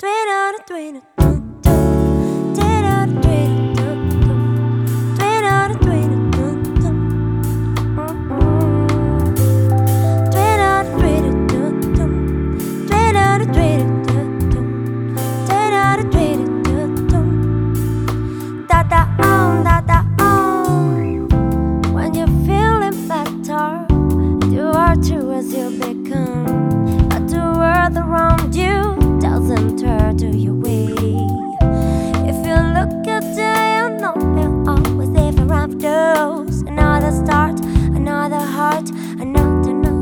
When you're feeling better, you are true as you become. But the world around you doesn't turn to your way. If you look at it, you know you'll always live around those. Another start, another heart, another.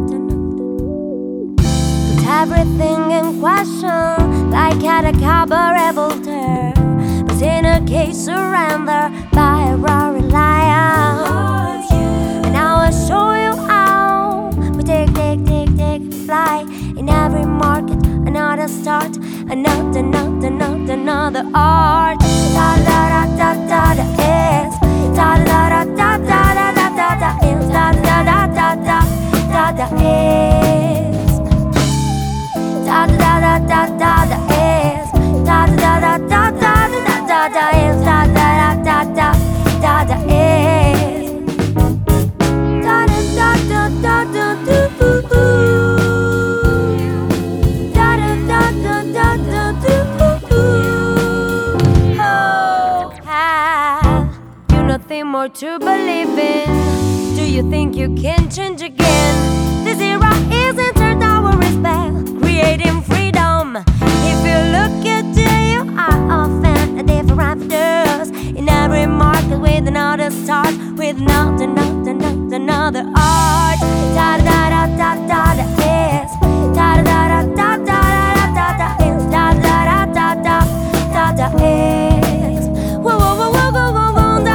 Put everything in question, like at a cabaret voltaire. But in a case surrender by a roaring lion. And I will show you how we take fly. In every market, another start, another art. Da da da da da da is. Da da da da da da da da da is. Da da da da da da da is. Da da da da da da is. Da da da da da da da is. Da da da da da da is. Da da da da da do. Nothing more to believe in. Do you think you can change again? This era isn't turned our respect, creating freedom. If you look at it, you are often a different us. In every market with another start, with another art. Da da da da da da is. Da da da da da da da is. Da da da da da da is. Whoa whoa whoa whoa whoa whoa.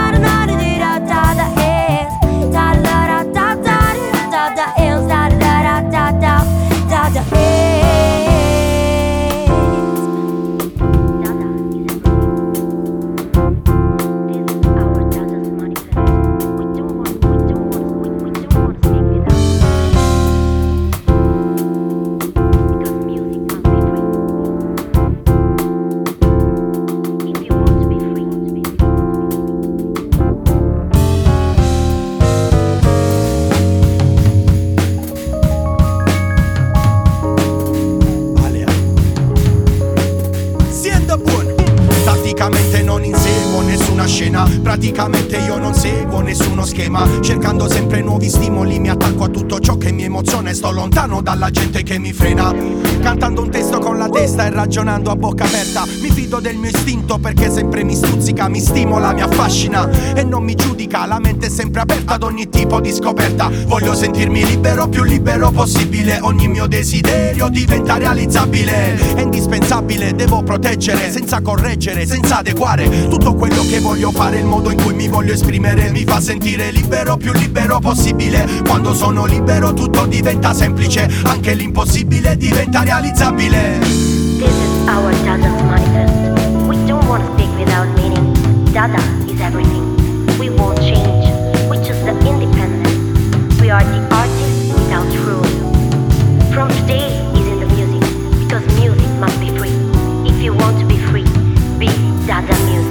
Praticamente io non seguo nessuno schema, cercando sempre nuovi stimoli, mi attacco a tutto ciò che mi emoziona e sto lontano dalla gente che mi frena. Cantando un testo con la testa e ragionando a bocca aperta, mi fido del mio istinto perché sempre mi stuzzica, mi stimola, mi affascina e non mi giudica. La mente è sempre aperta ad ogni tipo di scoperta. Voglio sentirmi libero, più libero possibile. Ogni mio desiderio diventa realizzabile. È indispensabile, devo proteggere, senza correggere, senza adeguare tutto quello che voglio fare. Il modo in cui mi voglio esprimere mi fa sentire libero, più libero possibile. Quando sono libero tutto diventa semplice, anche l'impossibile diventa realizzabile. This is our Dada's manifest. We don't want to speak without meaning. Dada is everything. We won't change. We choose the independence. We are the artists without rules. From today is in the music, because music must be free. If you want to be free, be Dada music.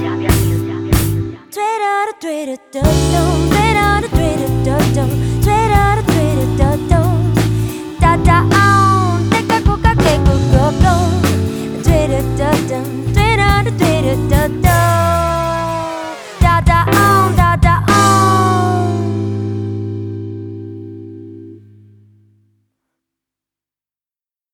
Da